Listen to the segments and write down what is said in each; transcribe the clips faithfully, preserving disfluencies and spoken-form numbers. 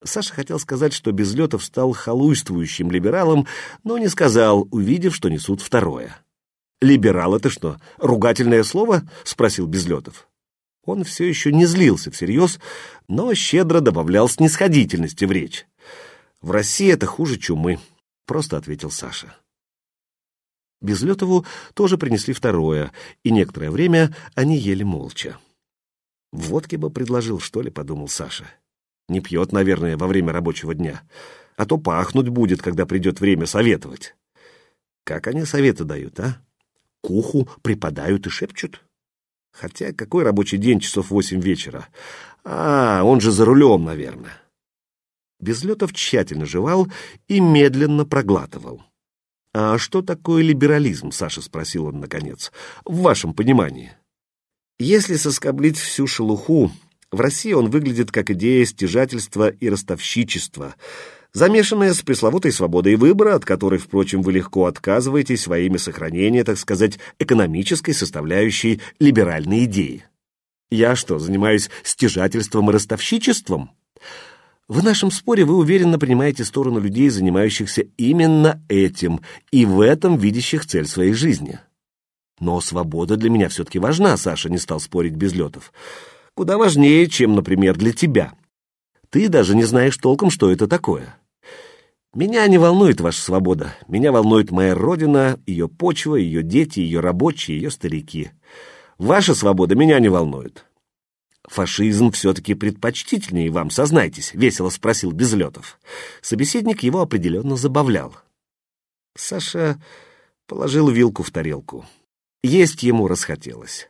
Саша хотел сказать, что Безлетов стал халуйствующим либералом, но не сказал, увидев, что несут второе. «Либерал — это что, ругательное слово?» — спросил Безлетов. Он все еще не злился всерьез, но щедро добавлял снисходительности в речь. «В России это хуже чумы», — просто ответил Саша. Безлетову тоже принесли второе, и некоторое время они ели молча. «Водки бы предложил, что ли», — подумал Саша. «Не пьет, наверное, во время рабочего дня, а то пахнуть будет, когда придет время советовать». Как они советы дают, а? К уху припадают и шепчут? Хотя какой рабочий день часов восемь вечера? А, он же за рулем, наверное». Безлетов тщательно жевал и медленно проглатывал. «А что такое либерализм?» — Саша спросил он наконец. «В вашем понимании?» «Если соскоблить всю шелуху, в России он выглядит как идея стяжательства и ростовщичества, замешанная с пресловутой свободой выбора, от которой, впрочем, вы легко отказываетесь во имя сохранения, так сказать, экономической составляющей либеральной идеи. Я что, занимаюсь стяжательством и ростовщичеством? В нашем споре вы уверенно принимаете сторону людей, занимающихся именно этим, и в этом видящих цель своей жизни. Но свобода для меня все-таки важна, Саша не стал спорить Безлетов. Куда важнее, чем, например, для тебя. Ты даже не знаешь толком, что это такое. Меня не волнует ваша свобода. Меня волнует моя родина, ее почва, ее дети, ее рабочие, ее старики. Ваша свобода меня не волнует. Фашизм все-таки предпочтительнее вам, сознайтесь, — весело спросил Безлетов. Собеседник его определенно забавлял. Саша положил вилку в тарелку. Есть ему расхотелось.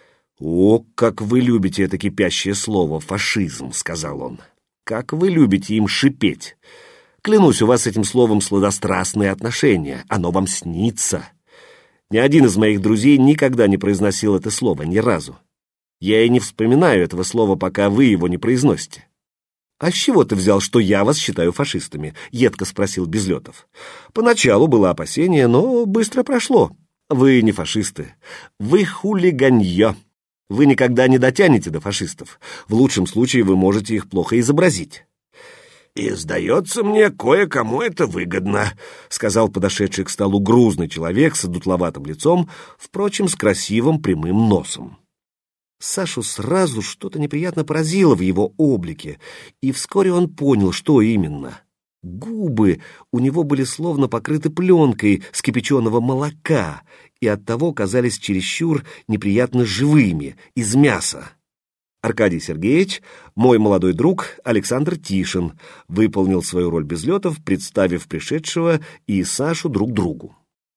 «О, как вы любите это кипящее слово «фашизм», — сказал он. «Как вы любите им шипеть. Клянусь, у вас с этим словом сладострастные отношения. Оно вам снится. Ни один из моих друзей никогда не произносил это слово, ни разу. Я и не вспоминаю этого слова, пока вы его не произносите». «А с чего ты взял, что я вас считаю фашистами?» — едко спросил Безлетов. «Поначалу было опасение, но быстро прошло. Вы не фашисты. Вы хулиганье. Вы никогда не дотянете до фашистов. В лучшем случае вы можете их плохо изобразить». «И, сдается мне, кое-кому это выгодно», — сказал подошедший к столу грузный человек с одутловатым лицом, впрочем, с красивым прямым носом. Сашу сразу что-то неприятно поразило в его облике, и вскоре он понял, что именно. Губы у него были словно покрыты пленкой с кипяченого молока и оттого казались чересчур неприятно живыми, из мяса. Аркадий Сергеевич, мой молодой друг Александр Тишин, выполнил свою роль Безлетов, представив пришедшего и Сашу друг другу.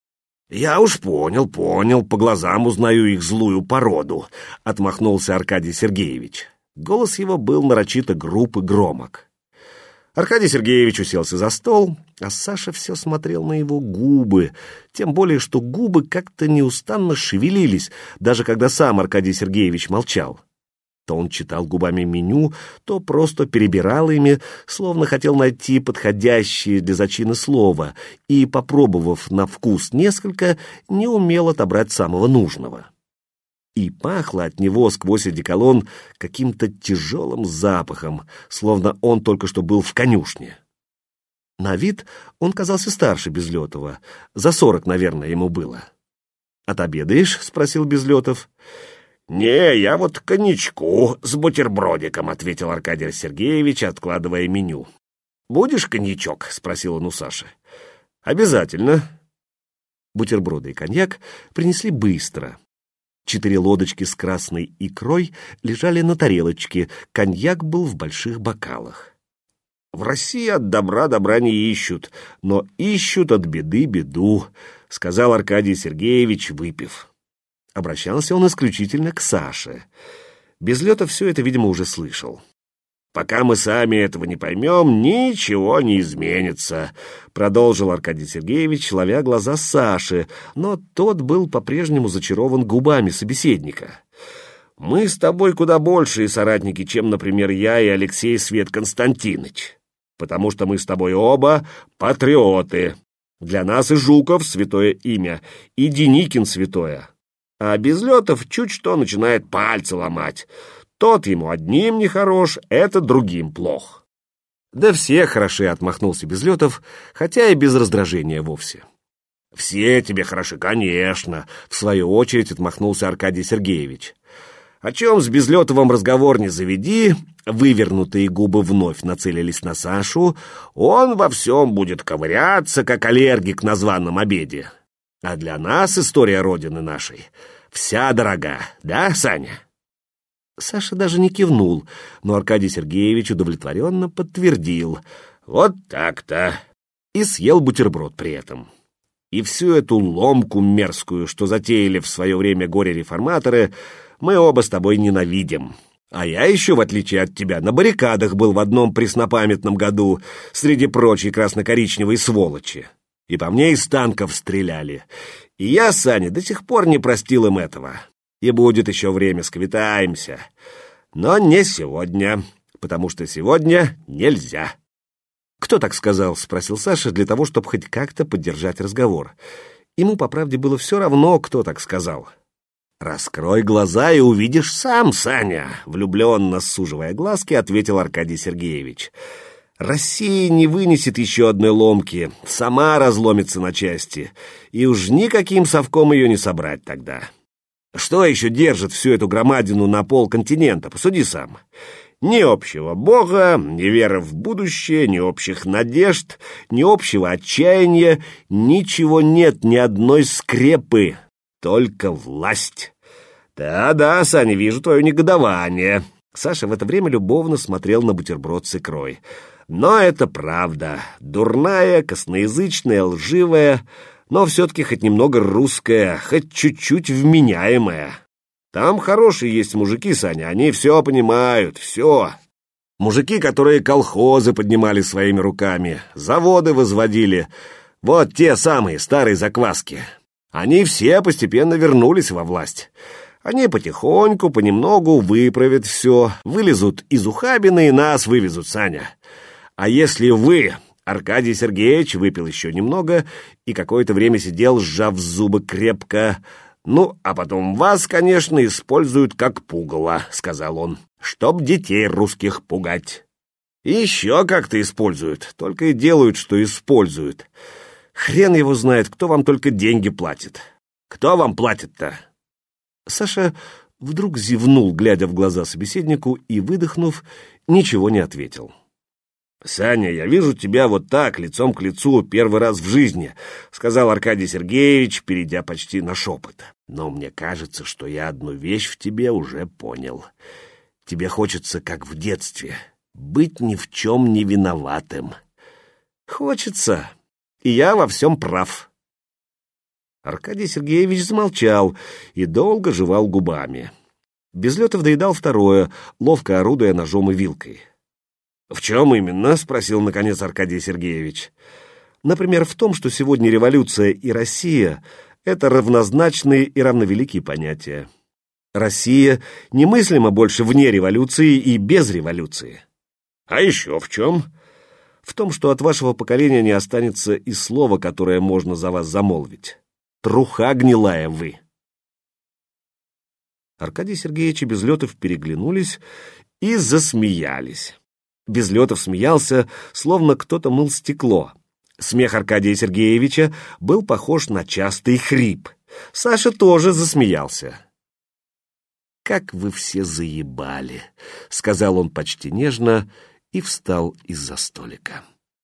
«Я уж понял, понял, по глазам узнаю их злую породу», — отмахнулся Аркадий Сергеевич. Голос его был нарочито груб и громок. Аркадий Сергеевич уселся за стол, а Саша все смотрел на его губы, тем более, что губы как-то неустанно шевелились, даже когда сам Аркадий Сергеевич молчал. То он читал губами меню, то просто перебирал ими, словно хотел найти подходящее для зачина слово, и, попробовав на вкус несколько, не умел отобрать самого нужного. И пахло от него сквозь одеколон каким-то тяжелым запахом, словно он только что был в конюшне. На вид он казался старше Безлетова, за сорок, наверное, ему было. «Отобедаешь?» — спросил Безлетов. «Не, я вот коньячку с бутербродиком», — ответил Аркадий Сергеевич, откладывая меню. «Будешь коньячок?» — спросил он у Саши. «Обязательно». Бутерброды и коньяк принесли быстро. Четыре лодочки с красной икрой лежали на тарелочке, коньяк был в больших бокалах. «В России от добра добра не ищут, но ищут от беды беду», — сказал Аркадий Сергеевич, выпив. Обращался он исключительно к Саше. Безлетов все это, видимо, уже слышал. «Пока мы сами этого не поймем, ничего не изменится», — продолжил Аркадий Сергеевич, ловя глаза Саши, но тот был по-прежнему зачарован губами собеседника. «Мы с тобой куда большие соратники, чем, например, я и Алексей Свет Константинович, потому что мы с тобой оба патриоты. Для нас и Жуков — святое имя, и Деникин — святое. А Безлетов чуть что начинает пальцы ломать. Тот ему одним нехорош, это другим плох». Да все хороши, отмахнулся Безлетов, хотя и без раздражения вовсе. Все тебе хороши, конечно, в свою очередь отмахнулся Аркадий Сергеевич. О чем с Безлетовым разговор не заведи, вывернутые губы вновь нацелились на Сашу, он во всем будет ковыряться, как аллергик на званом обеде. А для нас история Родины нашей вся дорога, да, Саня? Саша даже не кивнул, но Аркадий Сергеевич удовлетворенно подтвердил. Вот так-то. И съел бутерброд при этом. И всю эту ломку мерзкую, что затеяли в свое время горе-реформаторы, мы оба с тобой ненавидим. А я еще, в отличие от тебя, на баррикадах был в одном преснопамятном году среди прочей красно-коричневой сволочи. И по мне из танков стреляли. И я, Саня, до сих пор не простил им этого. И будет еще время, сквитаемся. Но не сегодня, потому что сегодня нельзя. «Кто так сказал?» — спросил Саша для того, чтобы хоть как-то поддержать разговор. Ему, по правде, было все равно, кто так сказал. «Раскрой глаза и увидишь сам, Саня!» — влюбленно суживая глазки, ответил Аркадий Сергеевич. «Россия не вынесет еще одной ломки, сама разломится на части, и уж никаким совком ее не собрать тогда. Что еще держит всю эту громадину на полконтинента? Посуди сам. Ни общего бога, ни веры в будущее, ни общих надежд, ни общего отчаяния, ничего нет, ни одной скрепы, только власть. Да-да, Саня, вижу твое негодование». Саша в это время любовно смотрел на бутерброд с икрой. «Но это правда, дурная, косноязычная, лживая, но все-таки хоть немного русская, хоть чуть-чуть вменяемая. Там хорошие есть мужики, Саня, они все понимают, все. Мужики, которые колхозы поднимали своими руками, заводы возводили, вот те самые старые закваски. Они все постепенно вернулись во власть. Они потихоньку, понемногу выправят все, вылезут из ухабины и нас вывезут, Саня. А если вы, Аркадий Сергеевич, выпил еще немного и какое-то время сидел, сжав зубы крепко, ну, а потом вас, конечно, используют как пугало, сказал он, чтоб детей русских пугать. И еще как-то используют, только и делают, что используют. Хрен его знает, кто вам только деньги платит. Кто вам платит-то?» Саша вдруг зевнул, глядя в глаза собеседнику, и, выдохнув, ничего не ответил. «Саня, я вижу тебя вот так, лицом к лицу, первый раз в жизни», — сказал Аркадий Сергеевич, перейдя почти на шепот. «Но мне кажется, что я одну вещь в тебе уже понял. Тебе хочется, как в детстве, быть ни в чем не виноватым. Хочется, и я во всем прав». Аркадий Сергеевич замолчал и долго жевал губами. Безлетов доедал второе, ловко орудуя ножом и вилкой. «В чем именно?» — спросил, наконец, Аркадий Сергеевич. «Например, в том, что сегодня революция и Россия — это равнозначные и равновеликие понятия. Россия немыслима больше вне революции и без революции». «А еще в чем?» «В том, что от вашего поколения не останется и слова, которое можно за вас замолвить. Труха гнилая вы». Аркадий Сергеевич и Безлетов переглянулись и засмеялись. Безлетов смеялся, словно кто-то мыл стекло. Смех Аркадия Сергеевича был похож на частый хрип. Саша тоже засмеялся. «Как вы все заебали!» — сказал он почти нежно и встал из-за столика.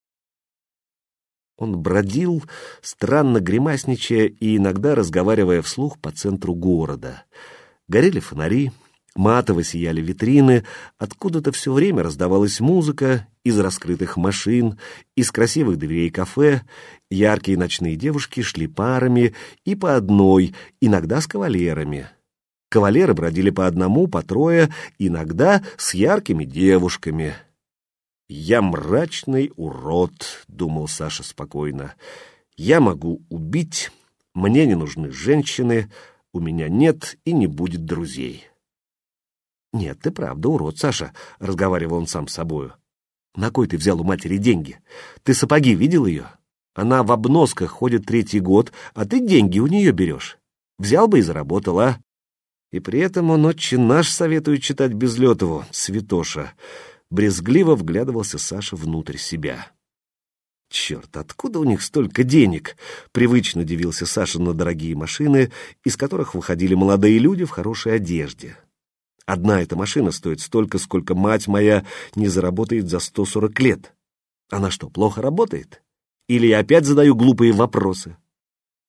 Он бродил, странно гримасничая и иногда разговаривая вслух по центру города. Горели фонари, матово сияли витрины, откуда-то все время раздавалась музыка из раскрытых машин, из красивых дверей кафе, яркие ночные девушки шли парами и по одной, иногда с кавалерами. Кавалеры бродили по одному, по трое, иногда с яркими девушками. «Я мрачный урод», — думал Саша спокойно. «Я могу убить, мне не нужны женщины, у меня нет и не будет друзей». «Нет, ты правда урод, Саша», — разговаривал он сам с собою. «На кой ты взял у матери деньги? Ты сапоги видел ее? Она в обносках ходит третий год, а ты деньги у нее берешь. Взял бы и заработал, а?» И при этом он «Отче наш» советует читать Безлетову, святоша. Брезгливо вглядывался Саша внутрь себя. «Черт, откуда у них столько денег?» — привычно дивился Саша на дорогие машины, из которых выходили молодые люди в хорошей одежде. Одна эта машина стоит столько, сколько мать моя не заработает за сто сорок лет. Она что, плохо работает? Или я опять задаю глупые вопросы?